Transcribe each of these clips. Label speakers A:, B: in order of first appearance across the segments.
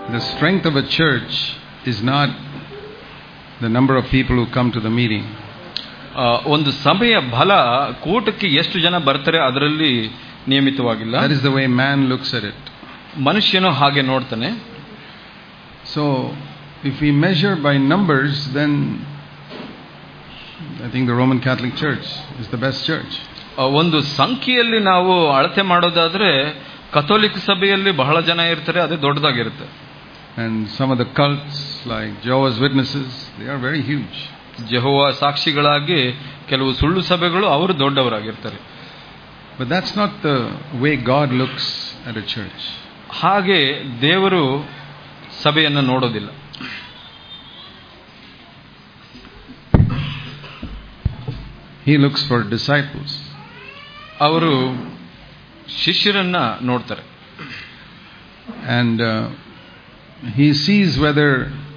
A: The strength of a church is not the number of people who come to the meeting.
B: ಒಂದು ಸಭೆಯ ಬಲ ಕೂಟಕ್ಕೆ ಎಷ್ಟು ಜನ ಬರ್ತಾರೆ ಅದರಲ್ಲಿ ನಿಯಮಿತವಾಗಿಲ್ಲ.
A: That is the way man looks at it.
B: ಮನುಷ್ಯನು ಹಾಗೆ ನೋಡ್ತಾನೆ.
A: So if we measure by numbers, then I think the Roman Catholic Church is the best church.
B: ಒಂದು ಸಂಖ್ಯೆಯಲ್ಲಿ ನಾವು ಅಳತೆ ಮಾಡೋದಾದ್ರೆ ಕಥೋಲಿಕ ಸಭೆಯಲ್ಲಿ ಬಹಳ ಜನ ಇರ್ತಾರೆ, ಅದೇ ದೊಡ್ಡದಾಗಿರುತ್ತೆ.
A: And some of the cults like Jehovah's Witnesses, they are very huge.
B: ಜೆಹೋವ ಸಾಕ್ಷಿಗಳಾಗಿ ಕೆಲವು ಸುಳ್ಳು ಸಭೆಗಳು ಅವರು ದೊಡ್ಡವರಾಗಿರ್ತಾರೆ.
A: But that's not the way God looks at a church.
B: ಹಾಗೆ ದೇವರು ಸಭೆಯನ್ನು ನೋಡೋದಿಲ್ಲ.
A: He looks for disciples.
B: ಅವರು ಶಿಷ್ಯರನ್ನ ನೋಡ್ತಾರೆ.
A: And he sees whether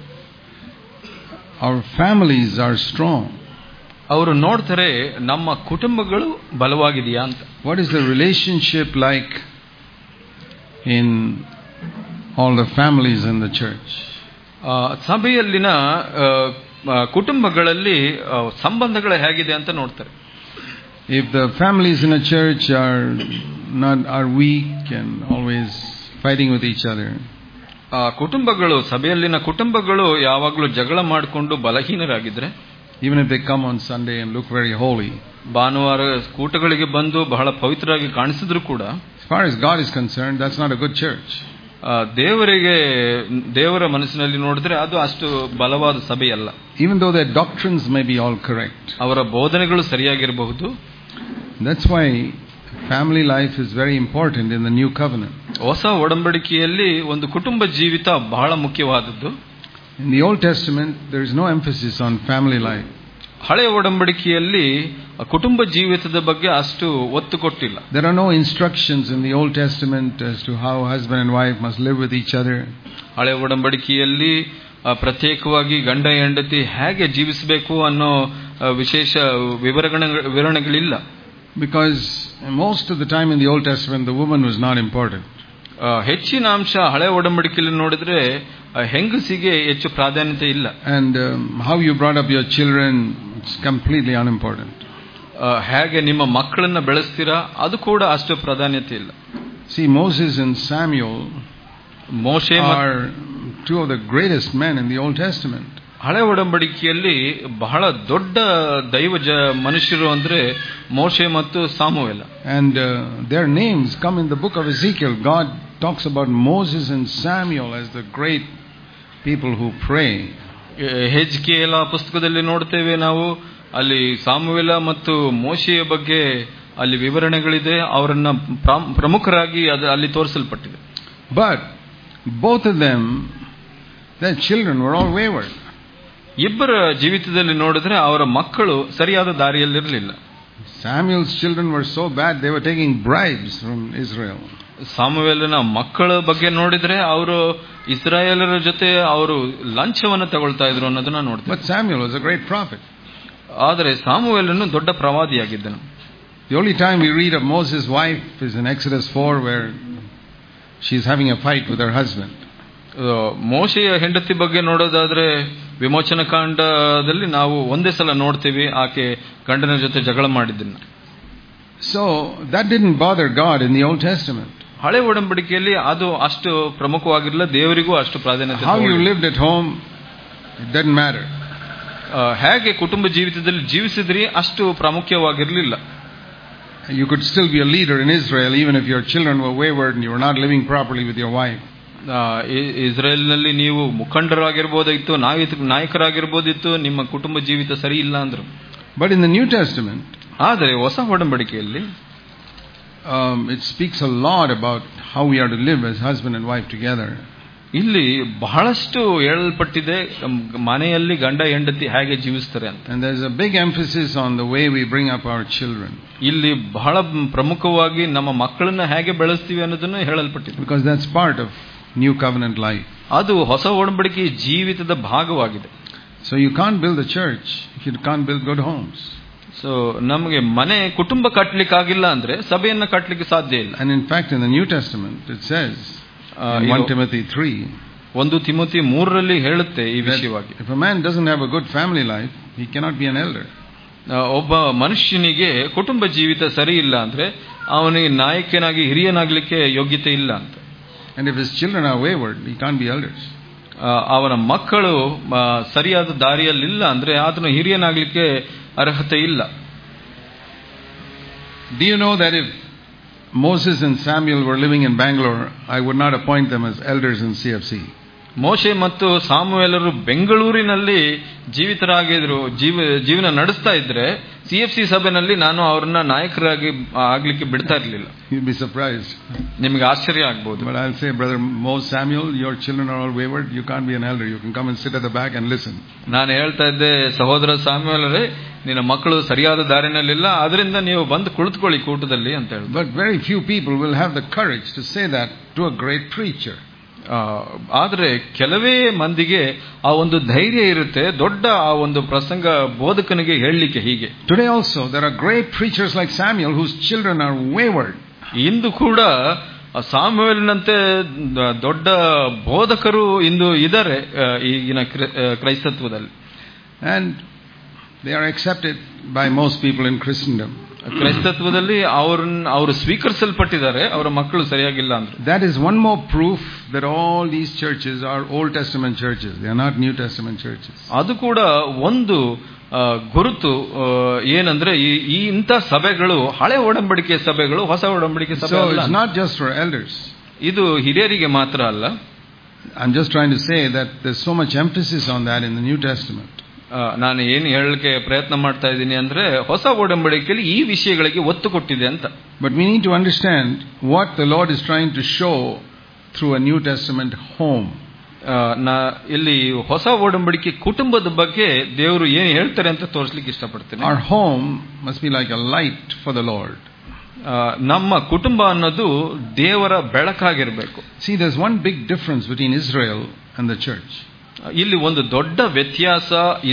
A: our families are strong.
B: ಅವರು ನೋಡ್ತಾರೆ ನಮ್ಮ ಕುಟುಂಬಗಳು ಬಲವಾಗಿದೆಯಾ ಅಂತ.
A: What is the relationship like in all the families in the church?
B: ಸಭೆಯಲ್ಲಿನ ಕುಟುಂಬಗಳಲ್ಲಿ ಸಂಬಂಧಗಳು ಹೇಗಿದೆ ಅಂತ ನೋಡ್ತಾರೆ.
A: If the families in a church are weak and always fighting with each other,
B: ಕುಟುಂಬಗಳು ಸಭೆಯಲ್ಲಿನ ಕುಟುಂಬಗಳು ಯಾವಾಗಲೂ ಜಗಳ ಮಾಡಿಕೊಂಡು ಬಲಹೀನರಾಗಿದ್ರೆ,
A: even if they come on Sunday and look very holy,
B: ಭಾನುವಾರ ಕೂಟಗಳಿಗೆ ಬಂದು ಬಹಳ ಪವಿತ್ರರಾಗಿ ಕಾಣಿಸಿದ್ರು ಕೂಡ,
A: as far as God is concerned, that's not a good church.
B: ದೇವರ ಮನಸ್ಸಿನಲ್ಲಿ ನೋಡಿದ್ರೆ ಅದು ಅಷ್ಟು ಬಲವಾದ ಸಭೆಯಲ್ಲ.
A: Even though their doctrines may be all correct,
B: ಅವರ ಬೋಧನೆಗಳು ಸರಿಯಾಗಿರಬಹುದು.
A: That's why family life is very important in the new covenant.
B: ಹೊಸ ಒಡಂಬಡಿಕೆಯಲ್ಲಿ ಒಂದು ಕುಟುಂಬ ಜೀವಿತ ಬಹಳ ಮುಖ್ಯವಾದದ್ದು.
A: In the Old Testament, there is no emphasis on family life.
B: ಹಳೆಯ ಒಡಂಬಡಿಕೆಯಲ್ಲಿ ಕುಟುಂಬ ಜೀವಿತದ ಬಗ್ಗೆ ಅಷ್ಟು ಒತ್ತು ಕೊಟ್ಟಿಲ್ಲ.
A: There are no instructions in the Old Testament as to how husband and wife must live with each other.
B: ಹಳೆಯ ಒಡಂಬಡಿಕೆಯಲ್ಲಿ ಪ್ರತ್ಯೇಕವಾಗಿ ಗಂಡ ಹೆಂಡತಿ ಹೇಗೆ ಜೀವಿಸಬೇಕು ಅನ್ನೋ ವಿಶೇಷ ವಿವರಣೆಗಳಿಲ್ಲ.
A: Because most of the time in the Old Testament, the woman was not important.
B: ಹೆಚ್ಚಿನ ಅಂಶ ಹಳೆ ಒಡಂಬಡಿಕೆಯಲ್ಲಿ ನೋಡಿದ್ರೆ ಹೆಂಗಸಿಗೆ ಹೆಚ್ಚು ಪ್ರಾಧಾನ್ಯತೆ ಇಲ್ಲ.
A: And how you brought up your children, it's completely unimportant.
B: ಹೇಗೆ ನಿಮ್ಮ ಮಕ್ಕಳನ್ನ ಬೆಳೆಸ್ತೀರಾ ಅದು ಕೂಡ ಅಷ್ಟು ಪ್ರಾಧಾನ್ಯತೆ ಇಲ್ಲ.
A: See, Moses and Samuel are two of the greatest men in the Old Testament.
B: ಹಳೆ ಒಡಂಬಡಿಕೆಯಲ್ಲಿ ಬಹಳ ದೊಡ್ಡ ದೈವ ಮನುಷ್ಯರು ಅಂದ್ರೆ ಮೋಶೆ ಮತ್ತು ಸಾಮುವೇಲ.
A: And their names come in the book of Ezekiel. God talks about Moses and Samuel as the great people who pray.
B: ಹೆಜ್ಕೇಲ ಪುಸ್ತಕದಲ್ಲಿ ನೋಡ್ತೇವೆ ನಾವು, ಅಲ್ಲಿ ಸಾಮುವೇಲ ಮತ್ತು ಮೋಶೆಯ ಬಗ್ಗೆ ಅಲ್ಲಿ ವಿವರಣೆಗಳಿದೆ, ಅವರನ್ನ ಪ್ರಮುಖರಾಗಿ ಅಲ್ಲಿ ತೋರಿಸಲ್ಪಟ್ಟಿದೆ.
A: But both of them, their children were all wayward.
B: ಇಬ್ಬರ ಜೀವಿತದಲ್ಲಿ ನೋಡಿದ್ರೆ ಅವರ ಮಕ್ಕಳು ಸರಿಯಾದ ದಾರಿಯಲ್ಲಿರಲಿಲ್ಲ.
A: Samuel's children were so bad, they were taking bribes from Israel.
B: ಸಾಮುವೇಲನ ಮಕ್ಕಳ ಬಗ್ಗೆ ನೋಡಿದ್ರೆ ಅವರು ಇಸ್ರಾಯೇಲರ ಜೊತೆ ಅವರು ಲಂಚವನ್ನು ತಗೊಳ್ತಾ ಇದ್ರು ಅನ್ನೋದನ್ನ ನೋಡ್ತಾರೆ.
A: But Samuel was a great prophet.
B: ಆದರೆ ಸಾಮುವೇಲನು ದೊಡ್ಡ ಪ್ರವಾದಿಯಾಗಿದ್ದನು.
A: The only time we read of Moses' wife is in Exodus 4, where she's having a fight with her husband.
B: ಮೋಶೆಯ ಹೆಂಡತಿ ಬಗ್ಗೆ ನೋಡೋದಾದ್ರೆ ವಿಮೋಚನ ಕಾಂಡದಲ್ಲಿ ನಾವು ಒಂದೇ ಸಲ ನೋಡ್ತೀವಿ ಆಕೆ ಗಂಡನ ಜೊತೆ ಜಗಳ ಮಾಡಿದ್ದನ್ನು.
A: So that didn't bother God in the Old Testament.
B: ಹಳೆ ಒಡಂಬಡಿಕೆಯಲ್ಲಿ ಅದು ಅಷ್ಟು ಪ್ರಮುಖವಾಗಿರಲಿಲ್ಲ, ದೇವರಿಗೂ ಅಷ್ಟು ಪ್ರಾಧಾನ್ಯತೆ.
A: How you lived at home, it doesn't matter.
B: ಹೇಗೆ ಕುಟುಂಬ ಜೀವಿತದಲ್ಲಿ ಜೀವಿಸಿದ್ರಿ ಅಷ್ಟು ಪ್ರಾಮುಖ್ಯವಾಗಿರಲಿಲ್ಲ.
A: You could still be a leader in Israel even if your children were wayward and you were not living properly with your wife.
B: ಇಸ್ರೇಲ್ನಲ್ಲಿ ನೀವು ಮುಖಂಡರಾಗಿರ್ಬೋದಿತ್ತು, ನಾಯಕರಾಗಿರ್ಬೋದಿತ್ತು, ನಿಮ್ಮ ಕುಟುಂಬ ಜೀವಿತ ಸರಿ ಇಲ್ಲ ಅಂದ್ರು.
A: But in the New Testament,
B: ಆದರೆ ಹೊಸ ಒಡಂಬಡಿಕೆಯಲ್ಲಿ
A: it speaks a lot about how we are to live as husband and wife together.
B: ಇಲ್ಲಿ ಬಹಳಷ್ಟು ಹೇಳಲ್ಪಟ್ಟಿದೆ ಮನೆಯಲ್ಲಿ ಗಂಡ ಹೆಂಡತಿ ಹೇಗೆ ಜೀವಿಸ್ತಾರೆ ಅಂತ.
A: And there is a big emphasis on the way we bring up our children.
B: ಇಲ್ಲಿ ಬಹಳ ಪ್ರಮುಖವಾಗಿ ನಮ್ಮ ಮಕ್ಕಳನ್ನ ಹೇಗೆ ಬೆಳೆಸ್ತೀವಿ ಅನ್ನೋದನ್ನು ಹೇಳಲ್ಪಟ್ಟಿದೆ.
A: Because that's part of new covenant life.
B: ಅದು ಹೊಸ ಒಡಂಬಡಿಕೆ ಜೀವಿತದ ಭಾಗವಾಗಿದೆ.
A: So you can't build a church if you can't build good homes.
B: So ನಮಗೆ ಮನೆ ಕುಟುಂಬ ಕಟ್ಟಲಿಕ್ಕೆ ಆಗಿಲ್ಲ ಅಂದ್ರೆ ಸಭೆಯನ್ನ ಕಟ್ಟಲಿಕ್ಕೆ ಸಾಧ್ಯ ಇಲ್ಲ.
A: And in fact in the New Testament it says in 1 Timothy 3,
B: 1 Timothy 3ರಲ್ಲಿ ಹೇಳುತ್ತೆ ಈ ವಿಷಯವಾಗಿ.
A: If a man doesn't have a good family life, he cannot be an elder.
B: ಒಬ್ಬ ಮನುಷ್ಯನಿಗೆ ಕುಟುಂಬ ಜೀವಿತ ಸರಿ ಇಲ್ಲ ಅಂದ್ರೆ ಅವನಿಗೆ ನಾಯಕನಾಗಿ ಹಿರಿಯನಾಗ್ಲಿಕ್ಕೆ ಯೋಗ್ಯತೆ ಇಲ್ಲ ಅಂತ.
A: And if his children are wayward, he can't be elders.
B: ಅವನ ಮಕ್ಕಳು ಸರಿಯಾದ ದಾರಿಯಲ್ಲಿಲ್ಲ ಅಂದ್ರೆ ಆತನು ಹಿರಿಯನಾಗ್ಲಿಕ್ಕೆ ಅರ್ಹತೆ ಇಲ್ಲ.
A: Do you know that if Moses and Samuel were living in Bangalore, I would not appoint them as elders in CFC.
B: ಮೋಶೆ ಮತ್ತು ಸಾಮುವೇಲರು ಬೆಂಗಳೂರಿನಲ್ಲಿ ಜೀವಿತರಾಗಿದ್ರು, ಜೀವನ ನಡೆಸ್ತಾ ಇದ್ರೆ CFC ಸಭೆಯಲ್ಲಿ ನಾನು ಅವ್ರನ್ನ ನಾಯಕರಾಗಿ ಆಗ್ಲಿಕ್ಕೆ ಬಿಡ್ತಾ ಇರಲಿಲ್ಲ.
A: You'll be surprised.
B: ನಿಮಗೆ ಆಶ್ಚರ್ಯ ಆಗ್ಬಹುದು.
A: But I'll say, brother Moses, Samuel, your children are all wayward. You can't be an elder. You can come and sit at the back and listen.
B: ನಾನು ಹೇಳ್ತಾ ಇದ್ದೆ, ಸಹೋದರ ಸಾಮುವೇಲರೇ, ನಿನ್ನ ಮಕ್ಕಳು ಸರಿಯಾದ ದಾರಿನಲ್ಲಿಲ್ಲ, ಅದರಿಂದ ನೀವು ಬಂದು ಕುಳಿತುಕೊಳ್ಳಿ ಕೂಟದಲ್ಲಿ ಅಂತ ಹೇಳಿದ್ರು.
A: But very few people will have the courage to say that to a great preacher.
B: ಆದರೆ ಕೆಲವೇ ಮಂದಿಗೆ ಆ ಒಂದು ಧೈರ್ಯ ಇರುತ್ತೆ, ದೊಡ್ಡ ಆ ಒಂದು ಪ್ರಸಂಗ ಬೋಧಕನಿಗೆ ಹೇಳಲಿಕ್ಕೆ. ಹೀಗೆ
A: Today also there are great preachers like Samuel whose children are wayward.
B: ಇಂದು ಕೂಡ ಸಾಮುವೇಲನಂತೆ ದೊಡ್ಡ ಬೋಧಕರು ಇಂದು ಇದ್ದಾರೆ ಈಗಿನ ಕ್ರೈಸ್ತತ್ವದಲ್ಲಿ.
A: And they are accepted by most people in Christendom.
B: ಕ್ರೈಸ್ತತ್ವದಲ್ಲಿ ಅವರು ಸ್ವೀಕರಿಸಲ್ಪಟ್ಟಿದ್ದಾರೆ, ಅವರ ಮಕ್ಕಳು ಸರಿಯಾಗಿಲ್ಲ ಅಂದ್ರೆ.
A: That is one more proof that all these churches are Old Testament churches. They are not New Testament churches.
B: ಅದು ಕೂಡ ಒಂದು ಗುರುತು ಏನಂದ್ರೆ ಈ ಇಂಥ ಸಭೆಗಳು ಹಳೆ ಒಡಂಬಡಿಕೆ ಸಭೆಗಳು, ಹೊಸ ಒಡಂಬಡಿಕೆ ಸಭೆ ಅಲ್ಲ.
A: So it's not just for elders.
B: ಇದು ಹಿರಿಯರಿಗೆ ಮಾತ್ರ ಅಲ್ಲ.
A: I'm just trying to say that there's so much emphasis on that in the New Testament.
B: ನಾನು ಏನು ಹೇಳಲಿಕ್ಕೆ ಪ್ರಯತ್ನ ಮಾಡ್ತಾ ಇದ್ದೀನಿ ಅಂದ್ರೆ ಹೊಸ ಒಡಂಬಡಿಕೆಯಲ್ಲಿ ಈ ವಿಷಯಗಳಿಗೆ ಒತ್ತು ಕೊಟ್ಟಿದೆ ಅಂತ.
A: But we need to understand what the Lord is trying to show through a New Testament home.
B: ಇಲ್ಲಿ ಹೊಸ ಒಡಂಬಡಿಕೆ ಕುಟುಂಬದ ಬಗ್ಗೆ ದೇವರು ಏನು ಹೇಳ್ತಾರೆ ಅಂತ ತೋರಿಸಲಿಕ್ಕೆ ಇಷ್ಟಪಡ್ತೇನೆ.
A: Our home must be like a light for the Lord.
B: ನಮ್ಮ ಕುಟುಂಬ ಅನ್ನೋದು ದೇವರ ಬೆಳಕಾಗಿರಬೇಕು.
A: See, there's one big difference between Israel and the church.
B: ಇಲ್ಲಿ ಒಂದು ದೊಡ್ಡ ವ್ಯತ್ಯಾಸ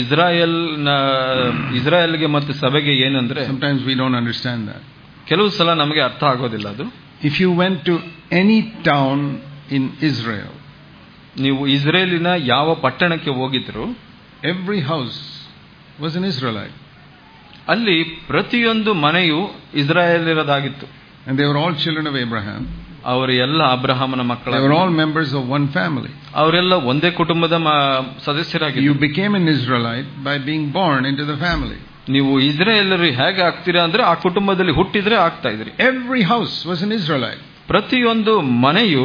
B: ಇಸ್ರಾಯೇಲ್ಗೆ ಮತ್ತು ಸಭೆಗೆ ಏನಂದ್ರೆ,
A: sometimes we don't understand that.
B: ಕೆಲವು ಸಲ ನಮಗೆ ಅರ್ಥ ಆಗೋದಿಲ್ಲ ಅದು.
A: If you went to any town in Israel,
B: ನೀವು ಇಸ್ರೇಲಿನ ಯಾವ ಪಟ್ಟಣಕ್ಕೆ ಹೋಗಿದ್ರು,
A: every house was an Israelite.
B: ಅಲ್ಲಿ ಪ್ರತಿಯೊಂದು ಮನೆಯು ಇಸ್ರಾಯೇಲ್ಯರದಾಗಿತ್ತು.
A: And they were all children of Abraham.
B: ಅವರು ಎಲ್ಲ ಅಬ್ರಹಾಮನ ಮಕ್ಕಳು.
A: They were all members of one family.
B: ಅವರೆಲ್ಲ ಒಂದೇ ಕುಟುಂಬದ ಸದಸ್ಯರಾಗಿದ್ದರು.
A: You became an Israelite by being born into the family.
B: ನೀವು ಇಸ್ರಾಯೇಲರು ಹೇಗೆ ಆಗ್ತೀರಾ ಅಂದ್ರೆ ಆ ಕುಟುಂಬದಲ್ಲಿ ಹುಟ್ಟಿದ್ರೆ ಆಗ್ತಾ ಇದ್ರಿ.
A: Every house was an Israelite.
B: ಪ್ರತಿಯೊಂದು ಮನೆಯು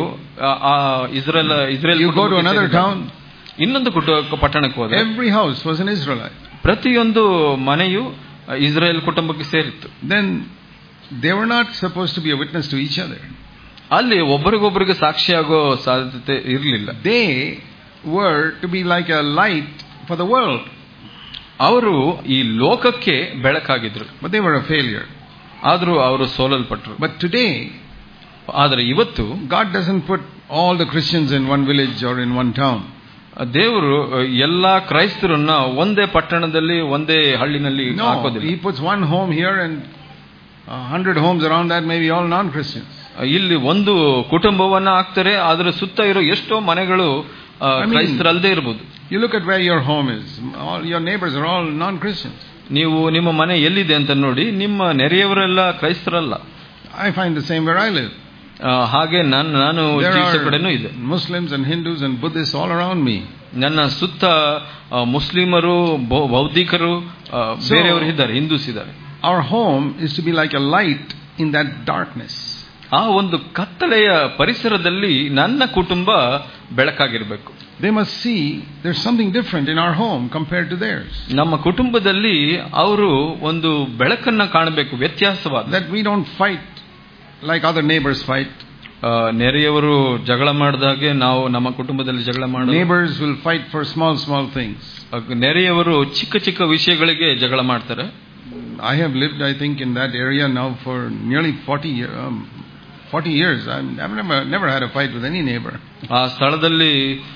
B: Israel.
A: You go to another town,
B: ಇನ್ನೊಂದು ಪಟ್ಟಣಕ್ಕೆ ಹೋದ್ರೆ
A: every house was an Israelite.
B: ಪ್ರತಿಯೊಂದು ಮನೆಯು ಇಸ್ರೇಲ್ ಕುಟುಂಬಕ್ಕೆ ಸೇರಿತ್ತು.
A: Then they were not supposed to be a witness to each other.
B: ಅಲ್ಲಿ ಒಬ್ಬರಿಗೊಬ್ಬರಿಗೆ ಸಾಕ್ಷಿಯಾಗೋ ಸಾಧ್ಯತೆ ಇರಲಿಲ್ಲ.
A: They were to be like a light for the world.
B: ಅವರು ಈ ಲೋಕಕ್ಕೆ ಬೆಳಕಾಗಿದ್ರು.
A: But they were a failure.
B: ಆದರೂ ಅವರು ಸೋಲಲ್ಪಟ್ಟರು.
A: But today,
B: ಆದರೆ ಇವತ್ತು
A: God doesn't put all the Christians in one village or in one town.
B: ದೇವರು ಎಲ್ಲಾ ಕ್ರೈಸ್ತರನ್ನ ಒಂದೇ ಪಟ್ಟಣದಲ್ಲಿ ಒಂದೇ ಹಳ್ಳಿನಲ್ಲಿ ಹಾಕೋದಿಲ್ಲ.
A: He puts one home here and 100 homes around that, maybe all non-Christians.
B: ಇಲ್ಲಿ ಒಂದು ಕುಟುಂಬವನ್ನ ಹಾಕ್ತಾರೆ, ಅದರ ಸುತ್ತ ಇರೋ ಎಷ್ಟೋ ಮನೆಗಳು ಕ್ರೈಸ್ತರಲ್ಲದೆ ಇರಬಹುದು.
A: You look at where your home is. All your neighbors are all non-Christians.
B: ನೀವು ನಿಮ್ಮ ಮನೆ ಎಲ್ಲಿದೆ ಅಂತ ನೋಡಿ, ನಿಮ್ಮ ನೆರೆಯವರೆಲ್ಲ ಕ್ರೈಸ್ತರಲ್ಲ.
A: I find the same where I live.
B: ಹಾಗೆ ನಾನು ಜೀವಿಸೋ ಕಡೆನೂ ಇದೆ.
A: Muslims and Hindus and Buddhists all around me.
B: ನನ್ನ ಸುತ್ತ ಮುಸ್ಲಿಮರು, ಬೌದ್ಧಿಕರು, ಬೇರೆಯವರು ಇದ್ದಾರೆ, ಹಿಂದೂಸ್ ಇದ್ದಾರೆ.
A: Our home is to be like a light in that darkness.
B: ಆ ಒಂದು ಕತ್ತಲೆಯ ಪರಿಸರದಲ್ಲಿ ನನ್ನ ಕುಟುಂಬ ಬೆಳಕಾಗಿರಬೇಕು.
A: They must see there's something different in our home compared to theirs.
B: ನಮ್ಮ ಕುಟುಂಬದಲ್ಲಿ ಅವರು ಒಂದು ಬೆಳಕನ್ನ ಕಾಣಬೇಕು, ವ್ಯತ್ಯಾಸವಾದ.
A: That we don't fight like other neighbors fight.
B: ನೆರೆಯವರು ಜಗಳ ಮಾಡಿದಾಗೆ ನಾವು ನಮ್ಮ ಕುಟುಂಬದಲ್ಲಿ ಜಗಳ ಮಾಡೋದು.
A: Neighbors will fight for small things.
B: ನೆರೆಯವರು ಚಿಕ್ಕ ಚಿಕ್ಕ ವಿಷಯಗಳಿಗೆ ಜಗಳ ಮಾಡ್ತಾರೆ.
A: I have lived, I think, in that area now for nearly 40 years. I've never had a fight with any neighbor.
B: ಆ ಸ್ಥಳದಲ್ಲಿ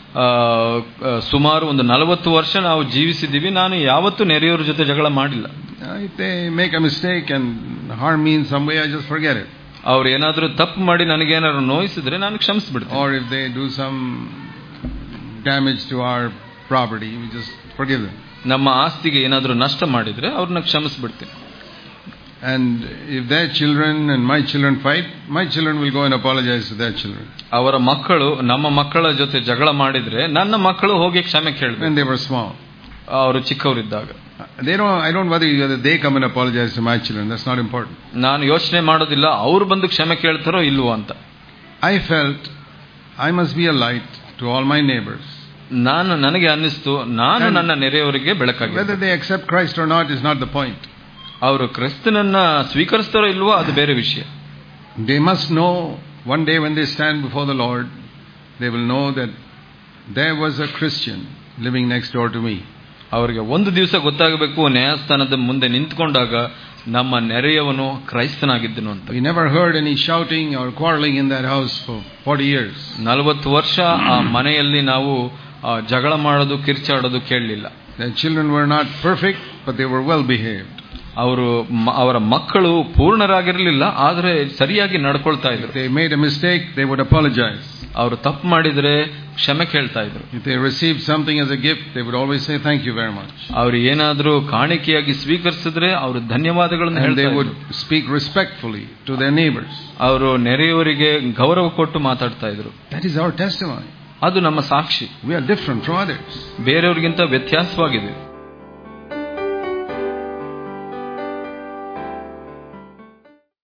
B: ಸುಮಾರು ಒಂದು 40 ವರ್ಷ ನಾವು ಜೀವಿಸಿದ್ದೀವಿ. ನಾನು ಯಾವತ್ತೂ ನೆರೆಯವರ ಜೊತೆ ಜಗಳ ಮಾಡಿಲ್ಲ.
A: If they make a mistake and harm me in some way, I just forget it.
B: ಅವ್ರು ಏನಾದರೂ ತಪ್ಪು ಮಾಡಿ ನನಗೇನಾದ್ರು ನೋಯಿಸಿದ್ರೆ ನಾನು ಕ್ಷಮಿಸ್ಬಿಡ್ತೀನಿ.
A: Or if they do some damage to our property, we just forgive them.
B: ನಮ್ಮ ಆಸ್ತಿಗೆ ಏನಾದರೂ ನಷ್ಟ ಮಾಡಿದ್ರೆ ಅವ್ರನ್ನ ಕ್ಷಮಿಸ್ಬಿಡ್ತೀನಿ.
A: And if their children and my children fight, my children will go and apologize to their children.
B: ಅವರ ಮಕ್ಕಳು ನಮ್ಮ ಮಕ್ಕಳ ಜೊತೆ ಜಗಳ ಮಾಡಿದ್ರೆ ನನ್ನ ಮಕ್ಕಳು ಹೋಗಿ ಕ್ಷಮೆ ಕೇಳಬೇಕು.
A: When they were small,
B: ಅವರು ಚಿಕ್ಕವರಿದ್ದಾಗ.
A: I don't worry whether they come and apologize to my children. That's not important.
B: ನಾನು ಯೋಚನೆ ಮಾಡೋದಿಲ್ಲ ಅವರು ಬಂದು ಕ್ಷಮೆ ಕೇಳ್ತಾರೋ ಇಲ್ವೋ ಅಂತ.
A: I felt I must be a light to all my neighbors.
B: ನನಗೆ ಅನ್ನಿಸ್ತು ನಾನು ನನ್ನ ನೆರೆಯವರಿಗೆ ಬೆಳಕಾಗಿ.
A: Whether they accept Christ or not is not the point.
B: ಅವರು ಕ್ರಿಸ್ತನನ್ನ ಸ್ವೀಕರಿಸ್ತಾರೋ ಇಲ್ವೋ ಅದು ಬೇರೆ ವಿಷಯ.
A: They must know one day when they stand before the Lord, they will know that there was a Christian living next door to me.
B: ಅವರಿಗೆ ಒಂದು ದಿವಸ ಗೊತ್ತಾಗಬೇಕು, ನ್ಯಾಯಸ್ಥಾನದ ಮುಂದೆ ನಿಂತ್ಕೊಂಡಾಗ ನಮ್ಮ ನೆರೆಯವನು ಕ್ರೈಸ್ತನಾಗಿದ್ದನು ಅಂತ.
A: We never heard any shouting or quarreling in that house for 40 years. 40
B: ವರ್ಷ ಆ ಮನೆಯಲ್ಲಿ ನಾವು ಜಗಳ ಮಾಡೋದು ಕಿರ್ಚಾಡೋದು ಕೇಳಲಿಲ್ಲ.
A: Their children were not perfect, but they were well behaved.
B: ಅವರ ಮಕ್ಕಳು ಪೂರ್ಣರಾಗಿರಲಿಲ್ಲ, ಆದರೆ ಸರಿಯಾಗಿ ನಡ್ಕೊಳ್ತಾ ಇದ್ರು.
A: They made a mistake, they would apologize.
B: ಅವರು ತಪ್ಪು ಮಾಡಿದ್ರೆ ಕ್ಷಮೆ ಕೇಳ್ತಾ ಇದ್ರು.
A: If they received something as a gift, they would always say thank you very much.
B: ಅವರು ಏನಾದರೂ ಕಾಣಿಕೆಯಾಗಿ ಸ್ವೀಕರಿಸಿದ್ರೆ ಅವರು ಧನ್ಯವಾದಗಳನ್ನು ಹೇಳ್ತಾ ಇದ್ರು.
A: They would speak respectfully to their neighbors.
B: ಅವರು ನೆರೆಯವರಿಗೆ ಗೌರವ ಕೊಟ್ಟು ಮಾತಾಡ್ತಾ ಇದ್ರು.
A: That is our testimony.
B: ಅದು ನಮ್ಮ ಸಾಕ್ಷಿ.
A: We are different from others.
B: ಬೇರೆಯವರಿಗಿಂತ ವ್ಯತ್ಯಾಸವಾಗಿದೆ.